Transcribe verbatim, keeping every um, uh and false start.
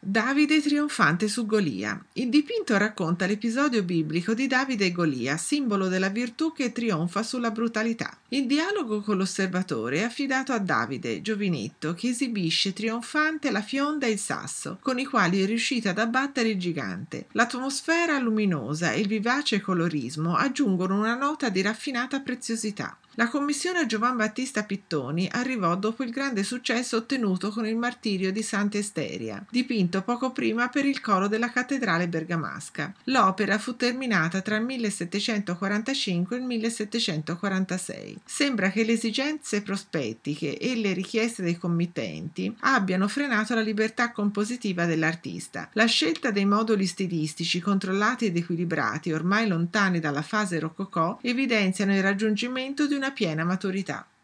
Davide trionfante su Golia. Il dipinto racconta l'episodio biblico di Davide e Golia, simbolo della virtù che trionfa sulla brutalità. Il dialogo con l'osservatore è affidato a Davide, giovinetto, che esibisce trionfante la fionda e il sasso, con i quali è riuscito ad abbattere il gigante. L'atmosfera luminosa e il vivace colorismo aggiungono una nota di raffinata preziosità. La commissione a Giovan Battista Pittoni arrivò dopo il grande successo ottenuto con il martirio di Sant'Esteria, dipinto poco prima per il coro della cattedrale bergamasca. L'opera fu terminata tra il millesettecentoquarantacinque e il millesettecentoquarantasei. Sembra che le esigenze prospettiche e le richieste dei committenti abbiano frenato la libertà compositiva dell'artista. La scelta dei moduli stilistici controllati ed equilibrati, ormai lontani dalla fase rococò, evidenziano il raggiungimento di una piena maturità.